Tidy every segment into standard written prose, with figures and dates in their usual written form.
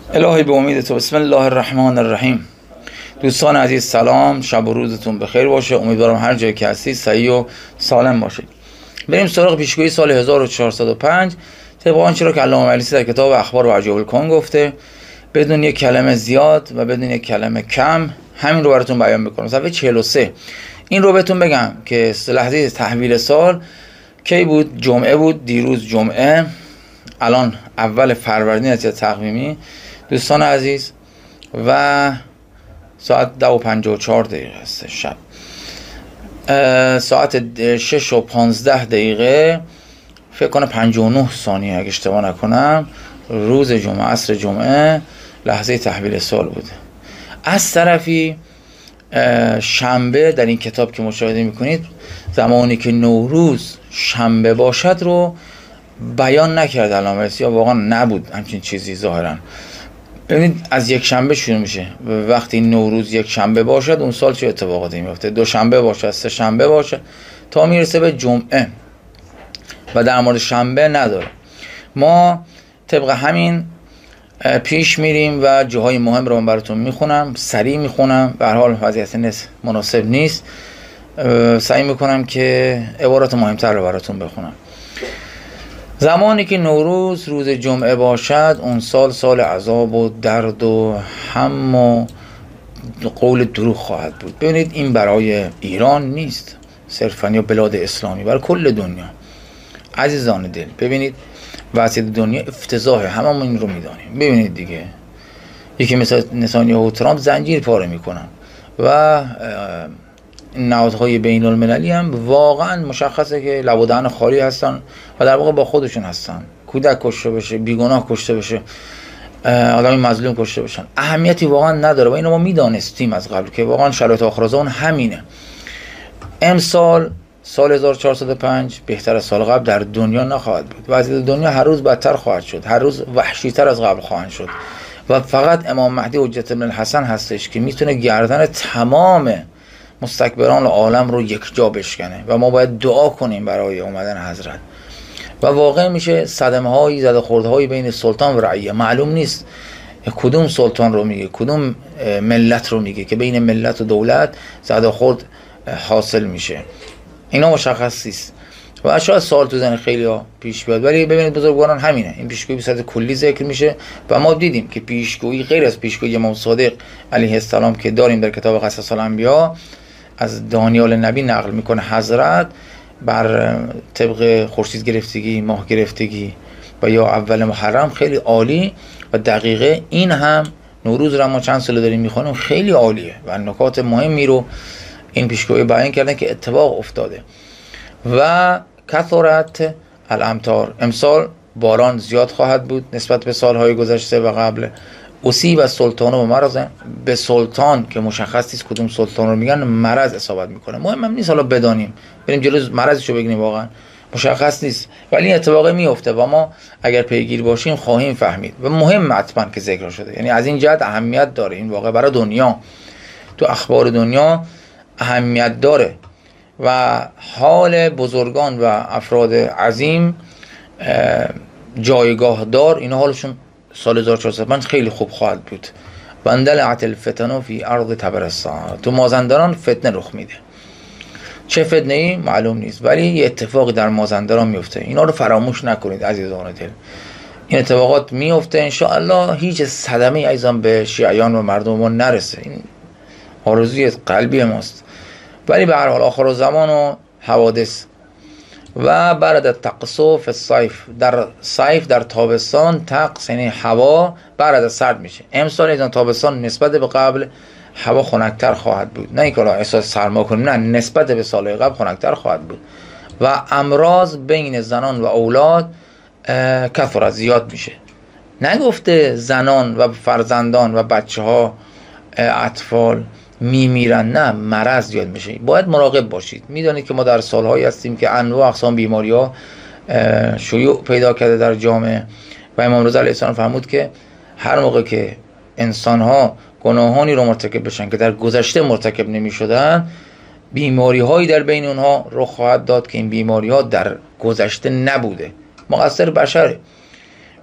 الهی به امید تو. بسم الله الرحمن الرحیم. دوستان عزیز سلام، شب و روزتون بخیر باشه. امیدوارم هر جایی که هستید صحیح و سالم باشید. بریم سراغ پیشگویی سال 1405 طبق آنچه را که علامه مجلسی در کتاب اخبار و عجایب الکون گفته، بدون یک کلمه زیاد و بدون یک کلمه کم همین رو براتون بیان میکنم. صفحه 43. این رو بهتون بگم که لحظه تحویل سال کی بود؟ جمعه بود. دیروز جمعه، الان اول فروردین از تقویمی دوستان عزیز، و ساعت 10:54 است شب. ساعت 6:15 فکر کنم 59 ثانیه اگه اشتباه نکنم، روز جمعه، عصر جمعه، لحظه تحویل سال بود. از طرفی شنبه در این کتاب که مشاهده میکنید، زمانی که نوروز شنبه باشد رو بیان نکرد علامه مجلسی، یا واقعا نبود همچین چیزی ظاهرا. ببینید از یک شنبه شروع میشه. وقتی نوروز یک شنبه باشد اون سال چه اتفاقاتی میفته؟ دو شنبه باشد، سه شنبه باشد، تا میرسه به جمعه و در مورد شنبه نداره. ما طبق همین پیش میریم و جاهای مهم رو من براتون میخونم، سریع میخونم، به هر حال وضعیت مناسب نیست، سعی میکنم که عبارات مهمتر رو براتون بخونم. زمانی که نوروز روز جمعه باشد اون سال سال عذاب و درد و هم و قول دروغ خواهد بود. ببینید این برای ایران نیست صرفا یا بلاد اسلامی، برای کل دنیا. عزیزان دل، ببینید وضعیت دنیا افتضاحه، هممون این رو میدانیم. ببینید دیگه، یکی مثل نتانیاهو و ترامپ زنجیر پاره میکنن و نهادهای بین المللی هم واقعا مشخصه که لب و دهن خالی هستن و در واقع با خودشون هستن. کودک کشته بشه، بیگناه کشته بشه، آدمی مظلوم کشته بشن، اهمیتی واقعا نداره و اینو ما میدانستیم از قبل که واقعا شرایط آخرزمان همینه. امسال سال 1405 بهتر از سال قبل در دنیا نخواهد بود. وضعیت دنیا هر روز بدتر خواهد شد، هر روز وحشی‌تر از قبل خواهد شد و فقط امام مهدی حجت بن الحسن هستش که میتونه گردن تمام مستکبران عالم رو یک جا بشکنه و ما باید دعا کنیم برای اومدن حضرت. و واقع میشه صدمه هایی، زده خورده هایی بین سلطان و رعیه. معلوم نیست کدوم سلطان رو میگه، کدوم ملت رو میگه، که بین ملت و دولت زده خورد حاصل میشه. اینا مشخص نیست و شاید سال تو ذهن خیلی ها پیش بیاد، ولی ببینید بزرگواران همینه. این پیشگویی به صورت کلی ذکر میشه و ما دیدیم که پیشگویی غیر از پیشگویی امام صادق علیه السلام که داریم در کتاب قصص الانبیا از دانیال نبی نقل میکنه، حضرت بر طبق خورشید گرفتگی، ماه گرفتگی و یا اول محرم خیلی عالی و دقیقه. این هم نوروز رو ما چند سال داریم میخونیم، خیلی عالیه و نکات مهمی رو این پیشگویی بیان کردن که اتفاق افتاده. و کثرت الامطار، امسال باران زیاد خواهد بود نسبت به سالهای گذشته و قبل. اصیب از سلطان و مرض، به سلطان که مشخص نیست کدوم سلطان رو میگن مرض اصابت میکنه. مهم هم نیست حالا بدانیم، بریم جلو مرضشو بگیریم، واقعا مشخص نیست، ولی این اتفاقی میفته و ما اگر پیگیر باشیم خواهیم فهمید و مهم حتما که ذکر شده. یعنی از این جهت اهمیت داره این واقعه برای دنیا، تو اخبار دنیا اهمیت داره و حال بزرگان و افراد عظیم جایگاه دار، اینا حالشون سال 1405 خیلی خوب خواهد بود. وندلعت الفتن فی ارض طبرستان، تو مازندران فتنه رخ میده. چه فتنه ای معلوم نیست، ولی یه اتفاقی در مازندران میفته. اینا رو فراموش نکنید عزیزان دل، این اتفاقات میفته ان شاء الله. هیچ صدمه ای ایضا به شیعیان و مردم ما نرسه، این آرزوی قلبی ماست. ولی به هر حال آخر زمان و حوادث و برد تقصف الصیف، در صیف در تابستان، تقص یعنی هوا برد سرد میشه. امسال ایزان تابستان نسبت به قبل هوا خنک‌تر خواهد بود، نه اینکه احساس سرما کنیم، نه، نسبت به سالهای قبل خنک‌تر خواهد بود و امراض بین زنان و اولاد کثرت زیاد میشه. نگفته زنان و فرزندان و بچه ها، اطفال میمیرن، نه، مرض زیاد میشه. باید مراقب باشید. میدونید که ما در سالهایی هستیم که انواع اقسام بیماری ها شیوع پیدا کرده در جامعه و امام رضا علیه السلام فرمود که هر موقع که انسان ها گناهانی رو مرتکب بشن که در گذشته مرتکب نمی شدن، بیماری هایی در بین اونها رخ خواهد داد که این بیماری ها در گذشته نبوده. مقصر بشره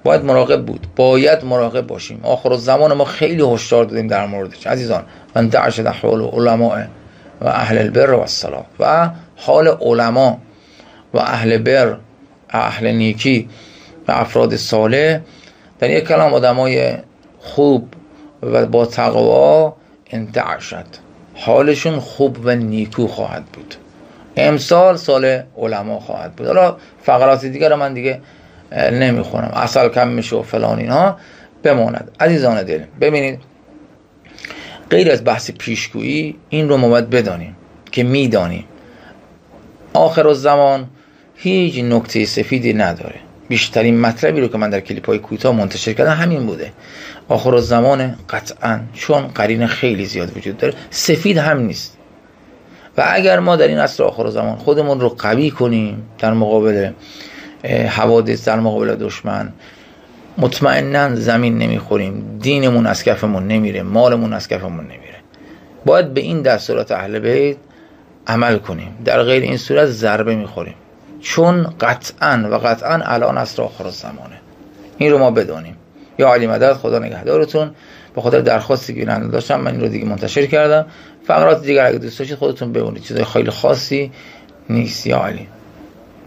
باید مراقب بود، باید مراقب باشیم. آخرالزمان ما خیلی هشدار دادیم در موردش عزیزان. من تعشد احوال علماء و اهل البر و الصلاح، و حال علما و اهل بر، اهل نیکی و افراد صالح، در یک کلام آدمای خوب و با تقوا، انتعشد، حالشون خوب و نیکو خواهد بود. امسال سال علما خواهد بود. حالا فقرات دیگر رو من دیگه نمیخونم، اصل کم میشه و فلان اینها بماند. عزیزان دل، ببینید غیر از بحث پیشگویی، این رو ما باید بدانیم که میدانیم آخرالزمان هیچ نکته سفیدی نداره. بیشترین مطلبی رو که من در کلیپ‌های کوتاه منتشر کردم همین بوده. آخرالزمان قطعاً چون قرینه خیلی زیاد وجود داره، سفید هم نیست. و اگر ما در این عصر آخرالزمان خودمون رو قوی کنیم در مقابل حوادث، در مقابل دشمن، مطمئناً زمین نمیخوریم، دینمون از کفمون نمیره، مالمون از کفمون نمیره. باید به این دستورات اهل بیت عمل کنیم، در غیر این صورت ضربه میخوریم، چون قطعاً و قطعاً الان عصر آخرالزمانه. این رو ما بدونیم. یا علی مدد، خدا نگهدارتون. به خاطر درخواستی که من داشتم من این رو دیگه منتشر کردم. فقرات دیگر اگه دوست داشتید خودتون ببینید، چیزای خیلی خاصی نیست. یا علی.